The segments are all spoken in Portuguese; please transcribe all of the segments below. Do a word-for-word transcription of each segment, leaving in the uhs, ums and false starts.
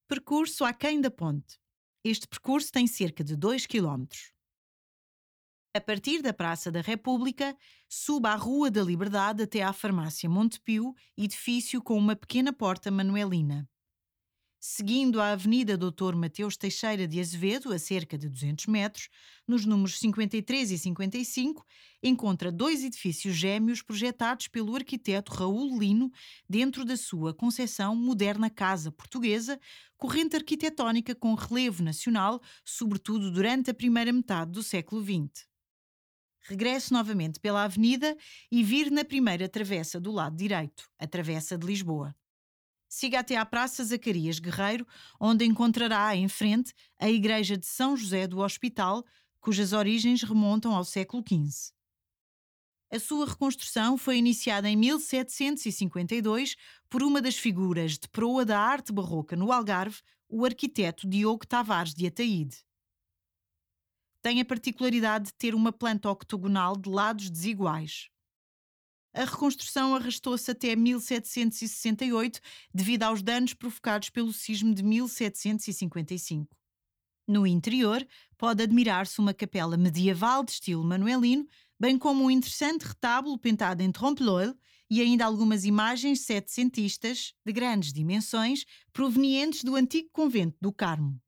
Percurso aquém da ponte. Este percurso tem cerca de dois quilómetros. A partir da Praça da República, suba a Rua da Liberdade até à Farmácia Montepio, edifício com uma pequena porta manuelina. Seguindo a Avenida doutor Mateus Teixeira de Azevedo, a cerca de duzentos metros, nos números cinquenta e três e cinquenta e cinco, encontra dois edifícios gêmeos projetados pelo arquiteto Raul Lino dentro da sua concepção moderna casa portuguesa, corrente arquitetónica com relevo nacional, sobretudo durante a primeira metade do século vinte. Regresse novamente pela avenida e vire na primeira travessa do lado direito, a Travessa de Lisboa. Siga até à Praça Zacarias Guerreiro, onde encontrará em frente a Igreja de São José do Hospital, cujas origens remontam ao século quinze. A sua reconstrução foi iniciada em mil setecentos e cinquenta e dois por uma das figuras de proa da arte barroca no Algarve, o arquiteto Diogo Tavares de Ataíde. Tem a particularidade de ter uma planta octogonal de lados desiguais. A reconstrução arrastou-se até mil setecentos e sessenta e oito devido aos danos provocados pelo sismo de mil setecentos e cinquenta e cinco. No interior, pode admirar-se uma capela medieval de estilo manuelino, bem como um interessante retábulo pintado em trompe-l'œil e ainda algumas imagens setecentistas de grandes dimensões provenientes do antigo convento do Carmo.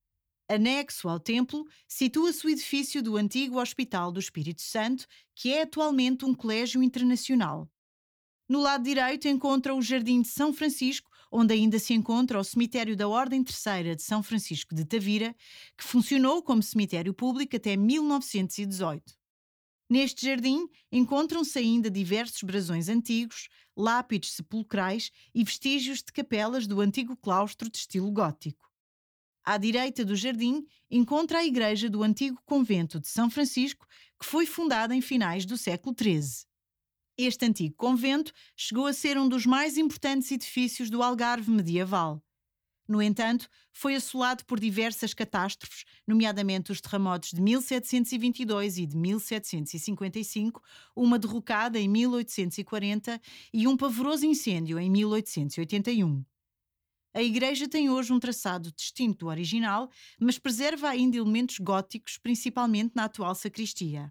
Anexo ao templo, situa-se o edifício do antigo Hospital do Espírito Santo, que é atualmente um colégio internacional. No lado direito encontra o Jardim de São Francisco, onde ainda se encontra o cemitério da Ordem Terceira de São Francisco de Tavira, que funcionou como cemitério público até mil novecentos e dezoito. Neste jardim encontram-se ainda diversos brasões antigos, lápides sepulcrais e vestígios de capelas do antigo claustro de estilo gótico. À direita do jardim, encontra a igreja do antigo convento de São Francisco, que foi fundada em finais do século treze. Este antigo convento chegou a ser um dos mais importantes edifícios do Algarve medieval. No entanto, foi assolado por diversas catástrofes, nomeadamente os terremotos de mil setecentos e vinte e dois e de mil setecentos e cinquenta e cinco, uma derrocada em mil oitocentos e quarenta e um pavoroso incêndio em mil oitocentos e oitenta e um. A igreja tem hoje um traçado distinto do original, mas preserva ainda elementos góticos, principalmente na atual sacristia.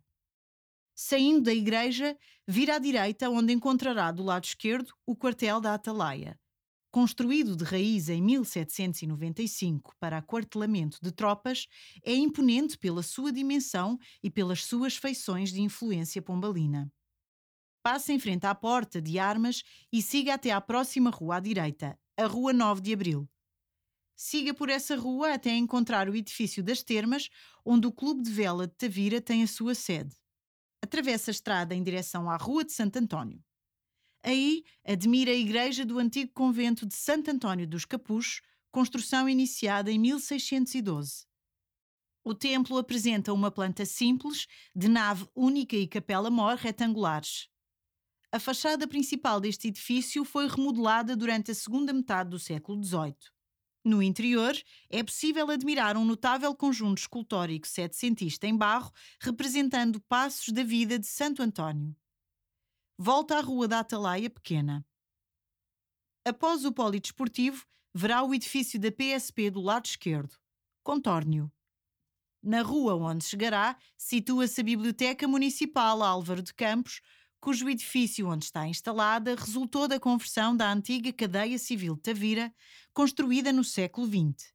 Saindo da igreja, vira à direita, onde encontrará do lado esquerdo o quartel da Atalaia. Construído de raiz em mil setecentos e noventa e cinco para aquartelamento de tropas, é imponente pela sua dimensão e pelas suas feições de influência pombalina. Passe em frente à porta de armas e siga até à próxima rua à direita, a Rua nove de Abril. Siga por essa rua até encontrar o edifício das Termas, onde o Clube de Vela de Tavira tem a sua sede. Atravessa a estrada em direção à Rua de Santo António. Aí, admira a igreja do antigo convento de Santo António dos Capuchos, construção iniciada em mil seiscentos e doze. O templo apresenta uma planta simples, de nave única e capela-mor retangulares. A fachada principal deste edifício foi remodelada durante a segunda metade do século dezoito. No interior, é possível admirar um notável conjunto escultórico setecentista em barro, representando passos da vida de Santo António. Volta à Rua da Atalaia Pequena. Após o polidesportivo, verá o edifício da P S P do lado esquerdo. Contorne-o. Na rua onde chegará, situa-se a Biblioteca Municipal Álvaro de Campos, cujo edifício onde está instalada resultou da conversão da antiga Cadeia Civil de Tavira, construída no século vinte.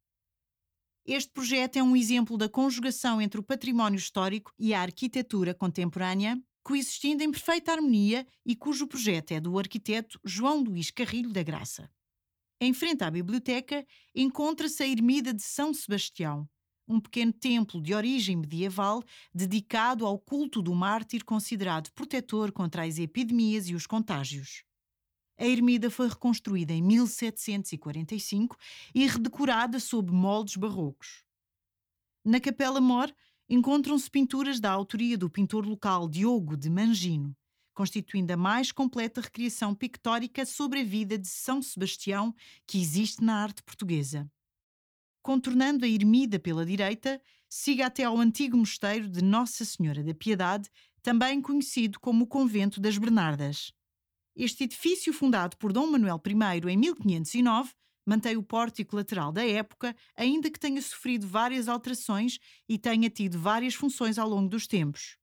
Este projeto é um exemplo da conjugação entre o património histórico e a arquitetura contemporânea, coexistindo em perfeita harmonia e cujo projeto é do arquiteto João Luís Carrilho da Graça. Em frente à biblioteca encontra-se a Ermida de São Sebastião, um pequeno templo de origem medieval dedicado ao culto do mártir considerado protetor contra as epidemias e os contágios. A ermida foi reconstruída em mil setecentos e quarenta e cinco e redecorada sob moldes barrocos. Na capela-mor encontram-se pinturas da autoria do pintor local Diogo de Mangino, constituindo a mais completa recriação pictórica sobre a vida de São Sebastião que existe na arte portuguesa. Contornando a ermida pela direita, siga até ao antigo mosteiro de Nossa Senhora da Piedade, também conhecido como o Convento das Bernardas. Este edifício, fundado por Dom Manuel I em mil quinhentos e nove, Mantém o pórtico lateral da época, ainda que tenha sofrido várias alterações e tenha tido várias funções ao longo dos tempos.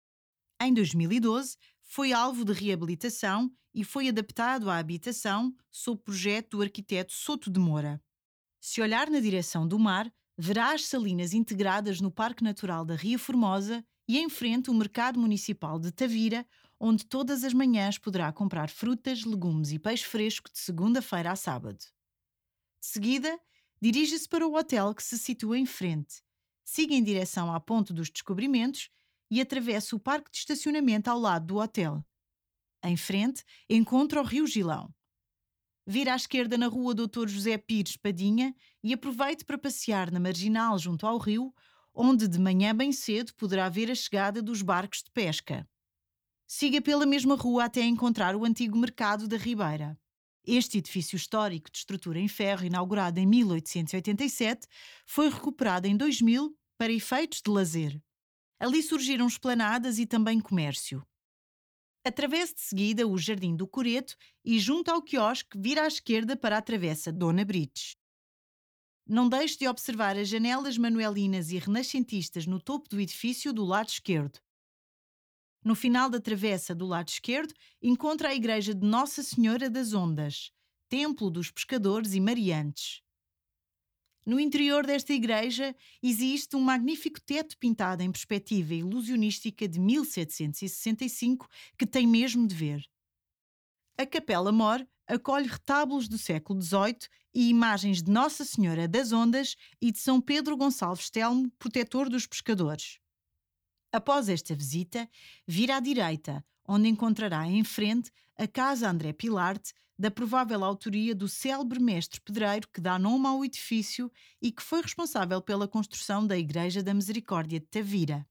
Em dois mil e doze, foi alvo de reabilitação e foi adaptado à habitação sob projeto do arquiteto Souto de Moura. Se olhar na direção do mar, verá as salinas integradas no Parque Natural da Ria Formosa e em frente o Mercado Municipal de Tavira, onde todas as manhãs poderá comprar frutas, legumes e peixe fresco de segunda-feira a sábado. De seguida, dirige-se para o hotel que se situa em frente, siga em direção à Ponte dos Descobrimentos e atravesse o parque de estacionamento ao lado do hotel. Em frente, encontra o Rio Gilão. Vira à esquerda na rua doutor José Pires Padinha e aproveite para passear na marginal junto ao rio, onde de manhã bem cedo poderá ver a chegada dos barcos de pesca. Siga pela mesma rua até encontrar o antigo Mercado da Ribeira. Este edifício histórico de estrutura em ferro, inaugurado em mil oitocentos e oitenta e sete, foi recuperado em dois mil para efeitos de lazer. Ali surgiram esplanadas e também comércio. Atravesse de seguida o Jardim do Coreto e, junto ao quiosque, vira à esquerda para a Travessa Dona Brites. Não deixe de observar as janelas manuelinas e renascentistas no topo do edifício do lado esquerdo. No final da travessa do lado esquerdo, encontra a igreja de Nossa Senhora das Ondas, templo dos pescadores e mariantes. No interior desta igreja existe um magnífico teto pintado em perspectiva ilusionística de mil setecentos e sessenta e cinco que tem mesmo de ver. A Capela Mor acolhe retábulos do século dezoito e imagens de Nossa Senhora das Ondas e de São Pedro Gonçalves Telmo, protetor dos pescadores. Após esta visita, vira à direita, onde encontrará em frente a Casa André Pilarte, da provável autoria do célebre mestre pedreiro que dá nome ao edifício e que foi responsável pela construção da Igreja da Misericórdia de Tavira.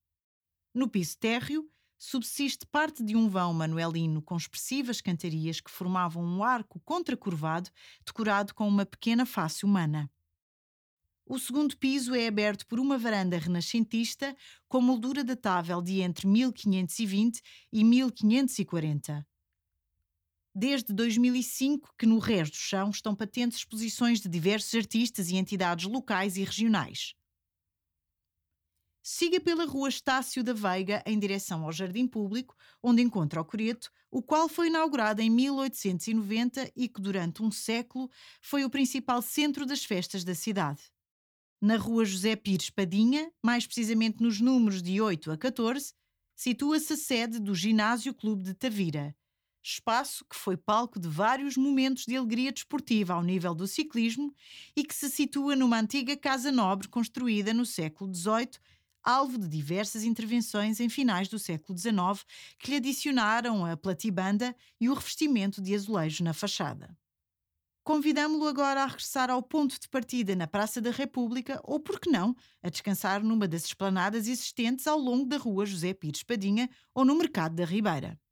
No piso térreo, subsiste parte de um vão manuelino com expressivas cantarias que formavam um arco contracurvado decorado com uma pequena face humana. O segundo piso é aberto por uma varanda renascentista com moldura datável de entre mil quinhentos e vinte e mil quinhentos e quarenta. Desde dois mil e cinco que no resto do chão estão patentes exposições de diversos artistas e entidades locais e regionais. Siga pela rua Estácio da Veiga em direção ao Jardim Público, onde encontra o Coreto, o qual foi inaugurado em mil oitocentos e noventa e que durante um século foi o principal centro das festas da cidade. Na rua José Pires Padinha, mais precisamente nos números de oito a catorze, situa-se a sede do Ginásio Clube de Tavira, espaço que foi palco de vários momentos de alegria desportiva ao nível do ciclismo e que se situa numa antiga casa nobre construída no século dezoito, alvo de diversas intervenções em finais do século dezanove que lhe adicionaram a platibanda e o revestimento de azulejo na fachada. Convidamo-lo agora a regressar ao ponto de partida na Praça da República ou, por que não, a descansar numa das esplanadas existentes ao longo da rua José Pires Padinha ou no Mercado da Ribeira.